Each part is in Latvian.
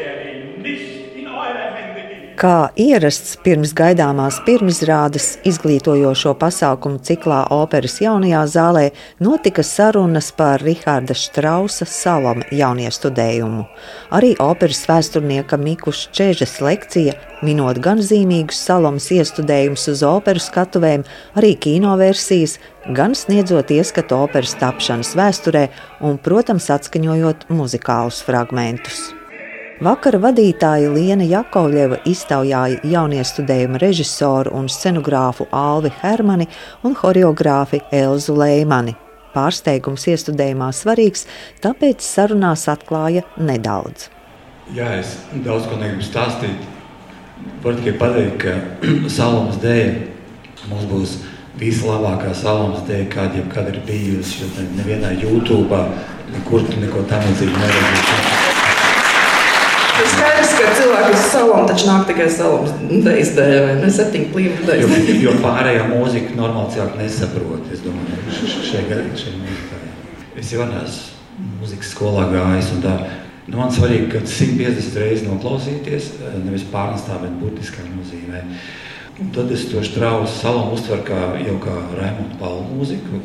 Kā ierasts pirms gaidāmās pirmizrādes izglītojošo pasākumu ciklā Operas jaunajā zālē notika sarunas par Riharda Štrausa Salome jauniestudējumu. Arī operas vēsturnieka Mikus Čežes lekcija, minot gan zīmīgus Salomes iestudējumus uz operu skatuvēm, arī kinoversijas, gan sniedzot ieskatu operas tapšanas vēsturē un, protams, atskaņojot muzikālus fragmentus. Vakara vadītāja Liena Jakovļeva iztaujāja jauniestudējuma režisoru un scenogrāfu Alvi Hermani un horeogrāfi Elzu Leimani. Pārsteigums iestudējumā svarīgs, tāpēc sarunās atklāja nedaudz. Jā, es daudz ko negribu stāstīt. Varu tikai pateikt, ka Salomes dēļa mums būs vislabākā Salomes dēļa, kāda jebkad ir bijusi, jo nevienā YouTube'ā nekur tu neko tam līdzīgi neredzēsi. Tas skaidrs, ka cilvēki uz Salome taču nāk tikai Salomes dejas dēļ, vai ne 7 plīvu dejas dēļ. Jo pārējā mūzika normāli cilvēki nesaprot, es domāju, šajā mūzikā. Es jau neesmu mūzikas skolā gājis un tā. Man svarīgi, ka 150 reizes noklausīties, nevis pārnestā, bet burtiskā nozīmē. Un tad es to Štrausa Salome uztveru kā Raimonda Paula mūziku.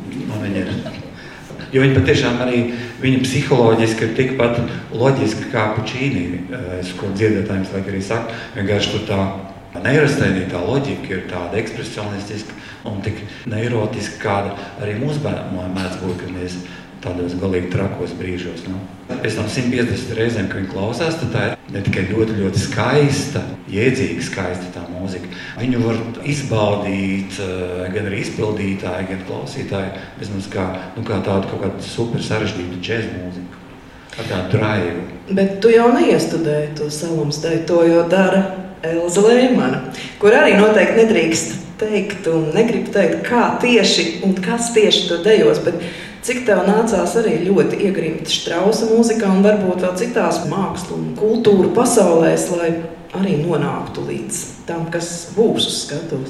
Jo viņa patiešām arī, viņa psiholoģiski ir tikpat loģiski kā Pučīni, ko dziedātājiem laik arī saka, vienkārši tur tā neirastainītā loģika ir tāda ekspresionistiska un tik neirotiska, kāda arī mūsu bērniem mēdz būt, kad mēs tādos galīgi trakos brīžos. Pēc tam 150 reizēm, kad viņi klausās, tad tā ir ne tikai ļoti, ļoti skaista, jēdzīga skaista tā mūzika. Viņu var izbaudīt gan arī izpildītāji, gan klausītāji, bezmaz kā tādu kaut kādu super sarežģītu džez mūziku, ar tādu draivu. Bet tu jau neiestudēji to Salomes deju, to jau dara Elza Leimana, kur arī noteikti nedrīkst teikt un negrib teikt, kā tieši un kas tieši to dejos, bet cik tev nācās arī ļoti iegrimt Štrausa mūzikā un varbūt vēl citās mākslu un kultūru pasaulēs, lai arī nonāktu līdz tam, kas būs uz skatuves?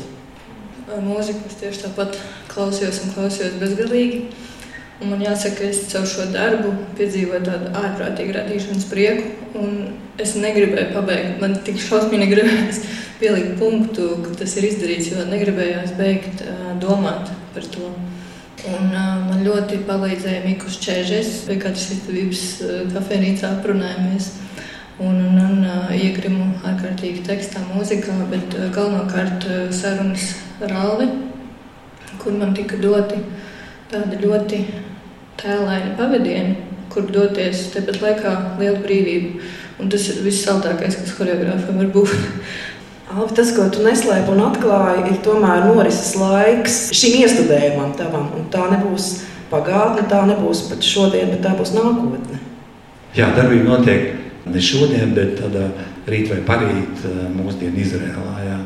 Mūziku es tieši tāpat klausījos bezgalīgi. Un man jāsaka, ka es caur šo darbu piedzīvoju tādu ārprātīgu radīšanas prieku. Un es negribēju pabeigt, man tik šausmīgi negribējās pielikt punktu, ka tas ir izdarīts, jo negribējās beigt domāt par to. Un man ļoti palīdzēja Mikus Čežes, pie kādas izdevības kafejnīcā aprunājamies. Un iegrimu ārkārtīgi tekstā, mūzikā, bet galvenokārt sarunas ar Alvi, kur man tika doti tādi ļoti tēlaini pavadieni, kur doties tepat laikā liela brīvība. Un tas ir viss saltākais, kas horeogrāfam var būt. Alvi, tas, ko tu neslēpi un atklāji, ir tomēr norises laiks šim iestudējumam tavam. Un tā nebūs pagātne, tā nebūs pat šodien, bet tā būs nākotne. Jā, darbība notiek ne šodien, bet tādā rīt vai parīt mūsdienu Izrēlā.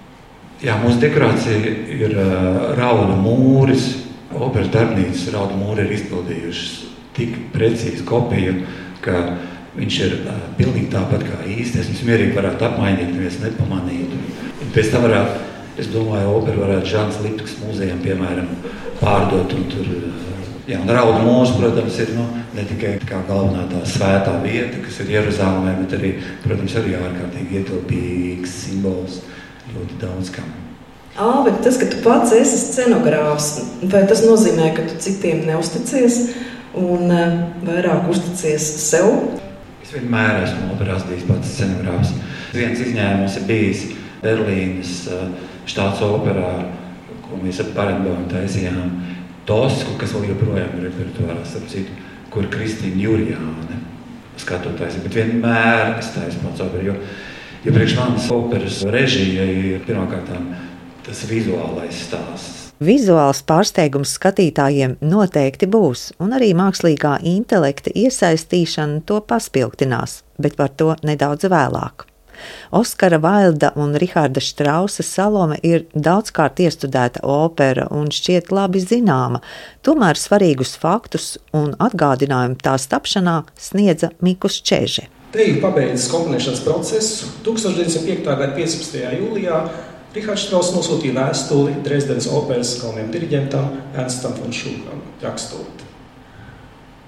Jā, mūsu dekorācija ir rauda mūris. Operas darbnīcas rauda mūri ir izpildījušas tik precīzi kopiju, ka viņš ir pilnīgi tāpat kā īsti. Es viņus mierīgi varētu apmainīt, neviens nepamanītu. Un pēc tam varētu, es domāju, operu varētu Žāns Liptuks muzejam, piemēram, pārdot. Un tur, un rauda mūrs, protams, ir ne tikai kā galvenā tā svētā vieta, kas ir Jeruzālēmē, bet arī, protams, arī ārkārtīgi ietilpīgs simbols ļoti daudz kam. Alvi, tas, ka tu pats esi scenogrāfs, vai tas nozīmē, ka tu citiem neusticies un vairāk uzticies sev? Es vienmēr esmu operās bijis pats scenogrāfs. Viens izņēmums ir bijis Berlīnes štāts operā, ko mēs ar Barenboim taisījām Tosku, kas vēl joprojām ir repertuārā, starp citu, kur Kristīna Jurjāne skatotājs. Bet vienmēr es taisu pats operu, jo priekš manas operas režija ir pirmkārtām tas vizuālais stāsts. Vizuāls pārsteigums skatītājiem noteikti būs, un arī mākslīgā intelekta iesaistīšana to paspilgtinās, bet par to nedaudz vēlāk. Oskara Vailda un Riharda Štrausa Salome ir daudzkārt iestudēta opera un šķiet labi zināma, tomēr svarīgus faktus un atgādinājumu tās tapšanā sniedza Mikus Čeže. Te ir pabeidzis komponēšanas procesu. 1905. gada 15. jūlijā Rihards Štrauss nosūtīja vēstuli Dresdenes operas galvenajam diriģentam Ernstam von Schuham rakstot.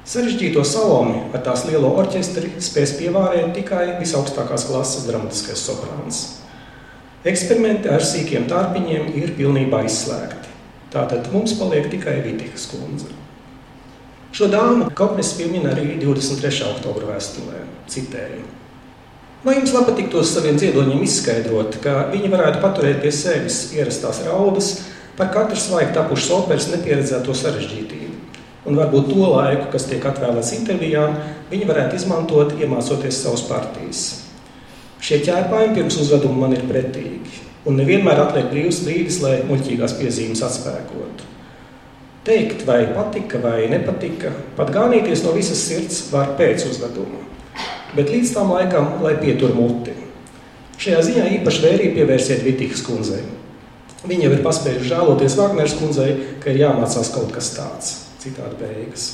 Sarežģīto Salomi ar tās lielo orķestri spēs pievārēt tikai visaugstākās klases dramatiskais soprāns. Eksperimenti ar sīkiem tārpiņiem ir pilnībā izslēgti. Tātad mums paliek tikai Vitihas kundze. Šo dāmu komponists piemin arī 23. oktobra vēstulē, citēju. Vai jums patiktos saviem dziedoņiem izskaidrot, ka viņi varētu paturēt pie sevis ierastās raudas par katru svaigi tapušas operas nepieredzēto sarežģītību, un varbūt to laiku, kas tiek atvēlēts intervijām, viņi varētu izmantot, iemācoties savas partijas. Šie ķērpājumi pirms uzveduma man ir pretīgi, un nevienmēr atliek brīvs brīdis, lai muļķīgās piezīmes atspēkotu. Teikt, vai patika, vai nepatika, pat gānīties no visas sirds var pēc uzveduma, bet līdz tām laikam, lai pietur muti. Šajā ziņā īpaši vērību pievērsiet Vitihas kundzei. Viņa jau ir paspējuši žēloties Vagneras kundzei, ka ir jāmācās kaut kas tāds, citādi beigas.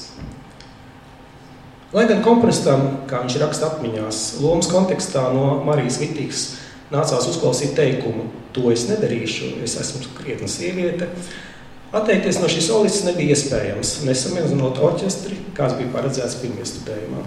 Lai gan komponistam, kā viņš raksta atmiņās, lomas kontekstā no Marijas Vitihas nācās uzklausīt teikumu, to es nedarīšu, es esmu krietna sieviete, atteikties no šīs solistes nebija iespējams, nesamazinot orķestri, kāds bija paredzēts pirmiestudējumā.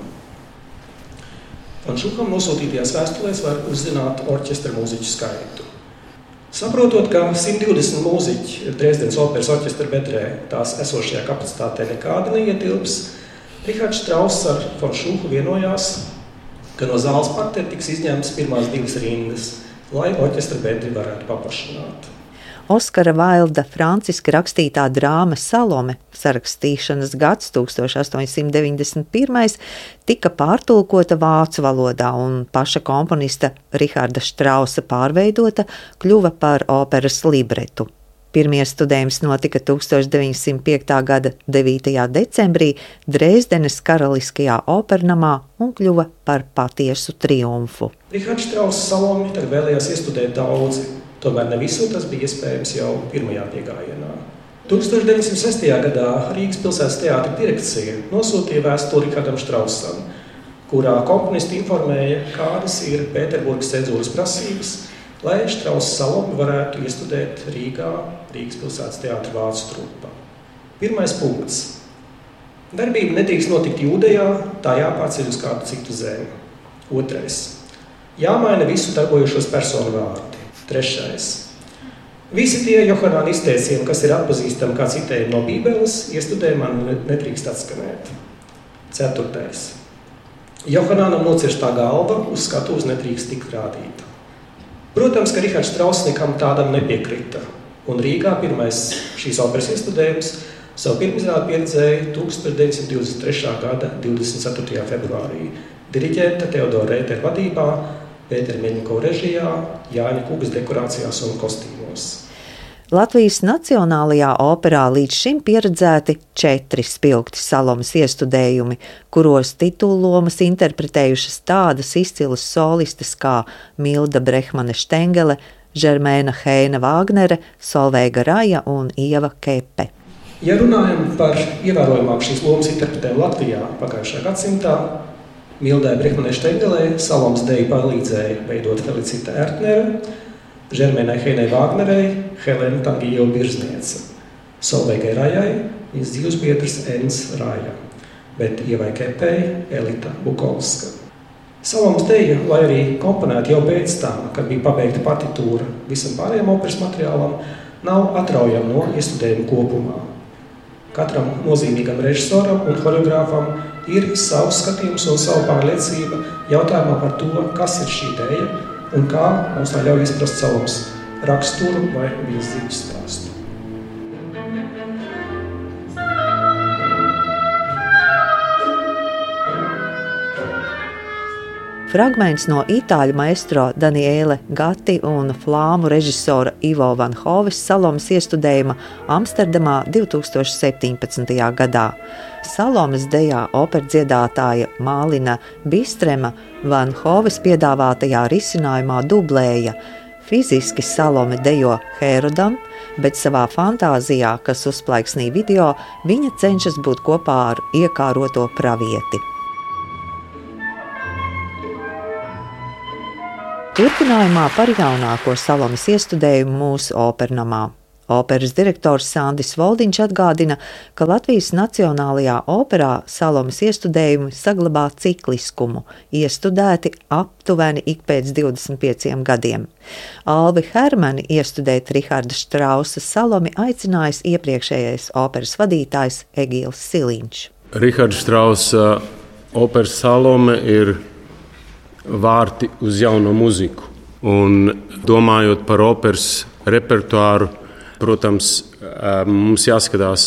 Un Šuham nosūtītajās vēstulēs var uzzināt orķestra mūziķu skaitu. Saprotot, ka 120 mūziķi Dresdenes operas orķestra bedrē tās esošajā kapacitātē nekādi neietilps, Rihards Strauss ar von Šuhu vienojās, ka no zāles partera tiks izņemtas pirmās 2 rindas, lai orķestra bedri varētu paplašināt. Oskara Vailda franciski rakstītā drāma Salome, sarakstīšanas gads 1891, tika pārtulkota vācu valodā un paša komponista Riharda Strausa pārveidota kļuva par operas libretu. Pirmie studējums notika 1905. gada 9. decembrī Dresdenes Karaliskajā opernamā un kļuva par patiesu triumfu. Rihards Strauss Salomi tagad vēlējās iestudēt daudzi. Tomēr ne visur tas bija iespējams jau pirmajā piegājienā. 1906. gadā Rīgas pilsētas teātra direkcija nosūtīja vēstuli Rihardam Straussam, kurā komponisti informēja, kādas ir Pēterburgas cenzūras prasības, lai Strauss Salomi varētu iestudēt Rīgā Rīgas pilsētas teātra vācu trupā. Pirmais punkts. Darbība nedrīkst notikt Jūdejā, tā jāpārceļ uz kādu citu zemi. Otrais. Jāmaina visu darbojošos personu vārdi. Trešais. Visi tie Johanāna izteicieni, kas ir atpazīstami kā citējumi no Bībeles, iestudējumā nedrīkst atskanēt. Ceturtais. Johanānam nocirstā galva uz skatuves nedrīkst tikt rādīta. Protams, ka Rihards Strauss nekam tādam nepiekrita, un Rīgā pirmais šīs operas iestudējums savu pirmizrādi pieredzēja 1923. gada 24. februārī diriģenta Teodora Rētera vadībā, Pētera Meļņikova režijā, Jāņa Kugas dekorācijās un kostīmos. Latvijas Nacionālajā operā līdz šim pieredzēti 4 spilgti Salomes iestudējumi, kuros titullomas interpretējušas tādas izcilas solistes kā Milda Brehmane Štengele, Žermēna Heina Vāgnere, Solveiga Raja un Ieva Kepe. Ja runājam par ievērojamāk šīs lomas interpretējumu Latvijā pagājušajā gadsimtā, Mildai Brehmanei Štengelei Salomes deju palīdzēja veidot Felicita Ertnere, Žermēnai Heinai Vāgnerei Helena Tangijo Birzniece, Solveigai Rajai viņas dzīvesbiedrs Ens Raja, bet Ievai Kepei Elita Bukovska. Salomes deja, lai arī komponēta jau pēc tam, kad bija pabeigta partitūra visam pārējiem operas materiālam, nav atraujama no iestudējuma kopumā. Katram nozīmīgam režisoram un horeogrāfam ir savs skatījums un savu pārliecība jautājumā par to, kas ir šī deja un kā mums tā ļauj izprast Salomes raksturu vai viņas dzīves stāstu. Fragments no itāļu maestro Daniele Gatti un flāmu režisora Ivo Van Hoves Salomes iestudējuma Amsterdamā 2017. gadā. Salomes dejā operdziedātāja Mālina Bistrema Van Hoves piedāvātajā risinājumā dublēja. Fiziski Salome dejo Herodam, bet savā fantāzijā, kas uzplaiksnī video, viņa cenšas būt kopā ar iekāroto pravieti. Turpinājumā par jaunāko Salomes iestudējumu mūsu opernamā. Operas direktors Sandis Voldiņš atgādina, ka Latvijas Nacionālajā operā Salomes iestudējumi saglabā cikliskumu, iestudēti aptuveni ik pēc 25 gadiem. Alvi Hermani iestudēt Riharda Štrausa Salomi aicinājis iepriekšējais operas vadītājs Egīls Siliņš. Riharda Štrausa operas Salome ir vārti uz jauno muziku. Un domājot par operas repertuāru, protams, mums jāskatās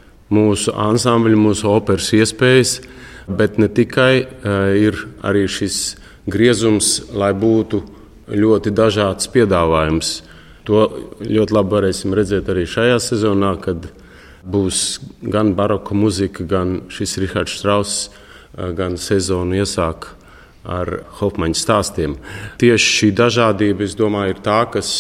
mūsu ansambļu, mūsu operas iespējas, bet ne tikai ir arī šis griezums, lai būtu ļoti dažāds piedāvājums. To ļoti labi varēsim redzēt arī šajā sezonā, kad būs gan baroka muzika, gan šis Rihards Štrauss, gan sezonu iesāk ar Hofmaņa stāstiem. Tieši šī dažādība, es domāju, ir tā, kas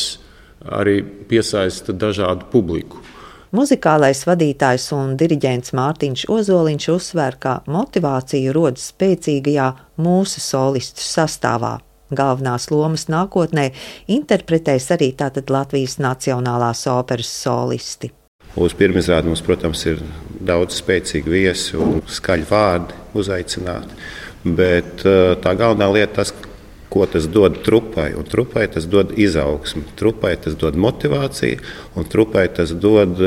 arī piesaista dažādu publiku. Muzikālais vadītājs un diriģents Mārtiņš Ozoliņš uzsver, ka motivācija rodas spēcīgajā mūsu solistu sastāvā. Galvenās lomas nākotnē interpretēs arī tātad Latvijas Nacionālās operas solisti. Uz pirmizrādi mums, protams, ir daudz spēcīgi viesi un skaļi vārdi uzaicināti, bet tā galvenā lieta tas, ko tas dod trupai, un trupai tas dod izaugsmi, trupai tas dod motivāciju, un trupai tas dod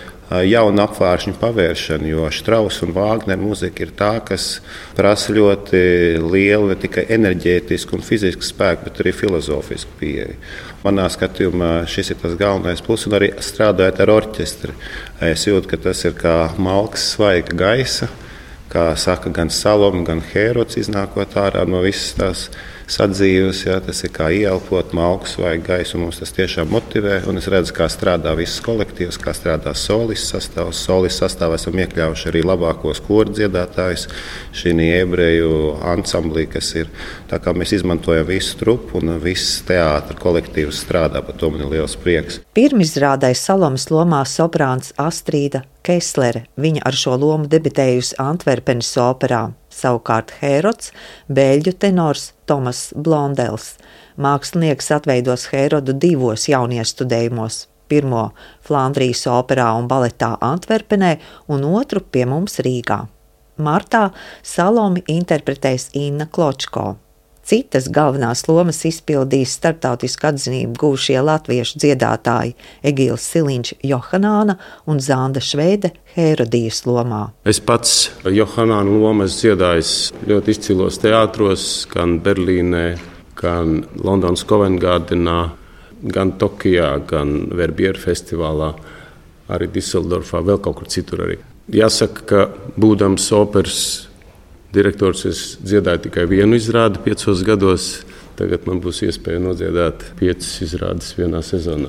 jaunu apvāršņu pavēršanu, jo Štrausa un Vāgnera muzika ir tā, kas prasa ļoti lielu ne tikai enerģētisku un fizisku spēku, bet arī filozofisku pieeju. Manā skatījumā šis ir tas galvenais plus, un arī strādājot ar orķestri. Es jūtu, ka tas ir kā malks svaiga gaisa, kā saka gan Salome, gan Hērods iznākot ārā no visas tās sadzīves, tas ir kā ieelpot malku svaigu gaisu, un mums tas tiešām motivē, un es redzu, kā strādā viss kolektīvs, kā strādā solists sastāvs. Solists sastāvā esam iekļaujuši arī labākos koru dziedātājus šī ebreju ansamblī, kas ir. Tā kā mēs izmantojam visu trupu, un viss teātra kolektīvs strādā, par to man ir liels prieks. Pirmizrādē Salomes lomā soprāns Astrīda Keslere. Viņa ar šo lomu debitējusi Antverpenes operā. Savukārt Hērods, bēļu tenors Tomas Blondels. Mākslinieks atveidos Hērodu divos jauniestudējumos. Pirmo Flandrijas operā un baletā Antverpenē un otru pie mums Rīgā. Martā Salomi interpretēs Inna Kločko. Citas galvenās lomas izpildīs starptautisku atzinību guvušie latviešu dziedātāji Egīls Siliņš Johanāna un Zanda Šveide Hērodijas lomā. Es pats Johanānu lomu esmu dziedājis ļoti izcilos teātros, gan Berlīnē, gan Londonas Covent-Gardenā, gan Tokijā, gan Verbier festivālā, arī Diseldorfā, vēl kaut kur citur arī. Jāsaka, ka būdams operas direktors, es dziedāju tikai vienu izrādi 5 gados. Tagad man būs iespēja nodziedāt 5 izrādes vienā sezonā.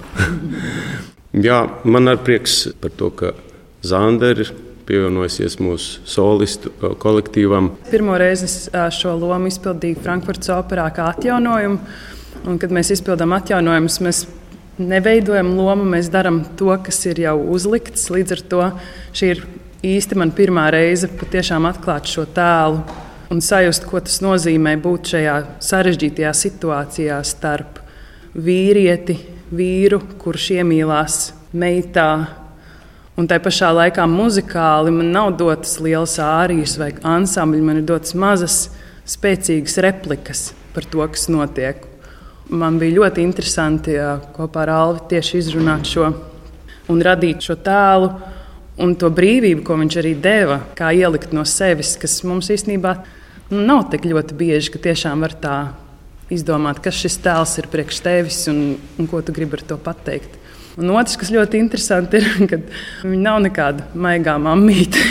Jā, man ir prieks par to, ka Zanda ir pievienojusies mūsu solistu kolektīvam. Pirmo reizi šo lomu izpildīju Frankfurtas operā kā atjaunojumu. Un, kad mēs izpildām atjaunojumus, mēs neveidojam lomu, mēs darām to, kas ir jau uzlikts. Līdz ar to šī ir īsti man pirmā reize patiešām atklāt šo tēlu un sajust, ko tas nozīmē būt šajā sarežģītajā situācijā starp vīru, kurš iemīlās meitā, un tai pašā laikā muzikāli man nav dotas lielas ārijas vai ansambļi, man ir dotas mazas, spēcīgas replikas par to, kas notiek. Man bija ļoti interesanti kopā ar Alvi tieši izrunāt šo un radīt šo tēlu, un to brīvību, ko viņš arī deva, kā ielikt no sevis, kas mums īstenībā nav tik ļoti bieži, ka tiešām var tā izdomāt, kas šis tēls ir priekš tevis un ko tu gribi ar to pateikt. Un otrs, kas ļoti interesanti ir, ka viņa nav nekāda maigā mammīte.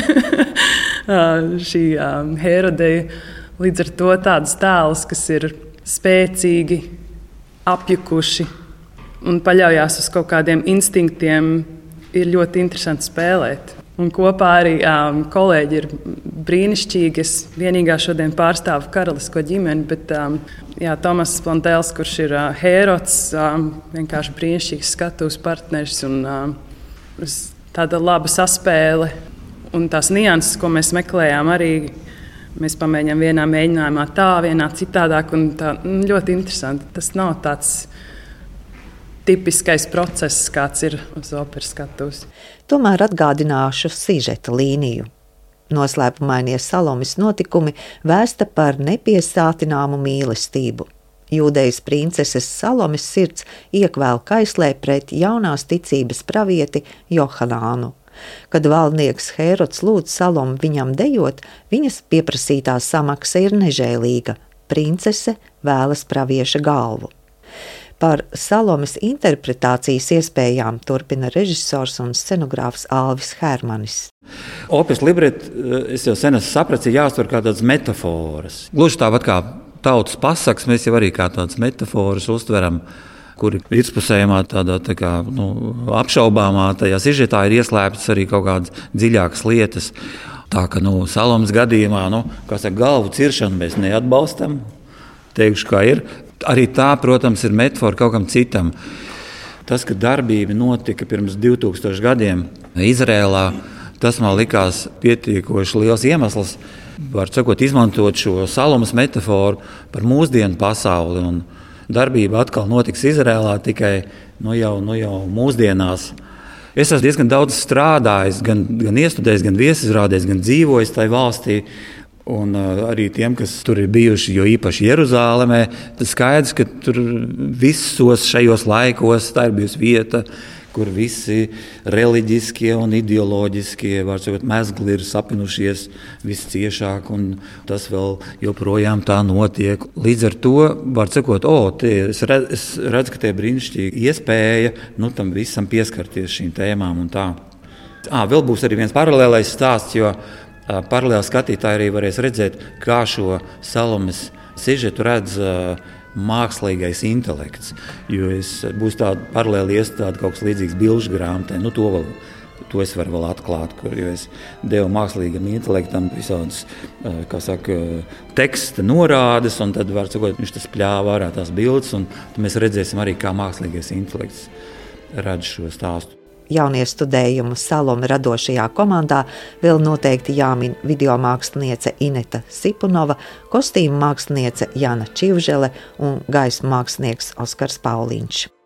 Šī Hērodeja līdz ar to tādas tēls, kas ir spēcīgi, apjukuši un paļaujās uz kaut kādiem instinktiem, ir ļoti interesanti spēlēt. Un kopā arī kolēģi ir brīnišķīgi. Es vienīgā šodien pārstāvu karalisko ģimeni, bet Tomas Blondels, kurš ir Hērods, vienkārši brīnišķīgs skatuves partneris un tāda laba saspēle. Un tās nianses, ko mēs meklējām, arī mēs pamēģinām vienā mēģinājumā tā, vienā citādāk. Un tā ļoti interesanti. Tas nav tāds tipiskais process, kāds ir uz operas skatuves. Tomēr atgādināšu sižeta līniju. Noslēpumainie Salomes notikumi vēsta par nepiesātināmu mīlestību. Jūdejas princeses Salomes sirds iekvēl kaislē pret jaunās ticības pravieti Johanānu. Kad valdnieks Hērods lūdz Salomu viņam dejot, viņas pieprasītā samaksa ir nežēlīga. Princese vēlas pravieša galvu. Par Salomes interpretācijas iespējām turpina režisors un scenogrāfs Alvis Hermanis. Operas libret, es jau sen esmu sapratis, ir jāuztver kā tādas metafāras. Gluži tāpat kā tautas pasakas, mēs jau arī kā tādas metafāras uztveram, kuri virspusējumā tādā apšaubāmā tajā sižetā ir ieslēptas arī kaut kādas dziļākas lietas. Tā ka Salomes gadījumā, galvu ciršanu mēs neatbalstam, teikšu, kā ir. Arī tā, protams, ir metafora kaut kam citam. Tas, ka darbība notika pirms 2000 gadiem Izrēlā, tas man likās pietiekoši liels iemesls, var sakot, izmantot šo Salomes metaforu par mūsdienu pasauli. Un darbība atkal notiks Izrēlā tikai jau mūsdienās. Es esmu diezgan daudz strādājis, gan iestudējis, gan viesizrādējis, gan dzīvojis tajā valstī. Un arī tiem, kas tur ir bijuši, jo īpaši Jeruzālēmē, tas skaidrs, ka tur visos šajos laikos tā ir bijusi vieta, kur visi reliģiskie un ideoloģiskie mezgli ir sapinušies visciešāk, un tas vēl joprojām tā notiek. Līdz ar to var sakot, es redzu, ka tie brīnišķīgi iespēja tam visam pieskarties šīm tēmām un tā. Vēl būs arī viens paralēlais stāsts, jo paralēli skatītāji arī varēs redzēt, kā šo Salomes sižetu redz mākslīgais intelekts. Jo būs tāda paralēli iestāde kaut kas līdzīgs bilžu grāmatē. To es varu vēl atklāt, jo es devu mākslīgam intelektam visādas, teksta norādes, un tad var sakot, viņš tas pļāva ārā tās bildes, un mēs redzēsim arī, kā mākslīgais intelekts redz šo stāstu. Jaunie studējumu Salome radošajā komandā vēl noteikti jāmin videomāksliniece Ineta Sipunova, kostīmu māksliniece Jana Čivžele un gaismu mākslinieks Oskars Pauliņš.